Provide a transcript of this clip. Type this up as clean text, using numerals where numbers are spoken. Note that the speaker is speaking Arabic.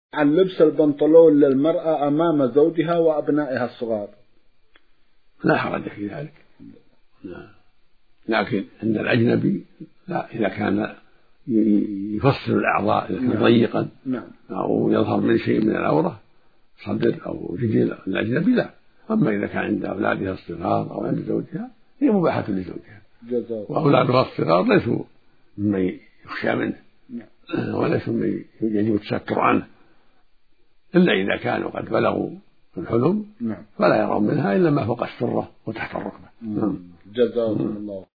عن لبس البنطلون للمرأة أمام زوجها وأبنائها الصغار. لا حرج في ذلك، لا. لكن عند الأجنبي لا، إذا كان يفصل الأعضاء إذا كان ضيقا أو يظهر من شيء من العورة صدر أو رجل الأجنبي لا. أما إذا كان عند أولادها الصغار أو عند زوجها هي مباحة لزوجها، وأولادها الصغار ليسوا ممن يخشى منه وليسوا ممن يجب التستر عنه، إلا إذا كانوا قد بلغوا الحلم فلا يرون منها إلا ما فوق السرة وتحت الركبة. جزاكم الله.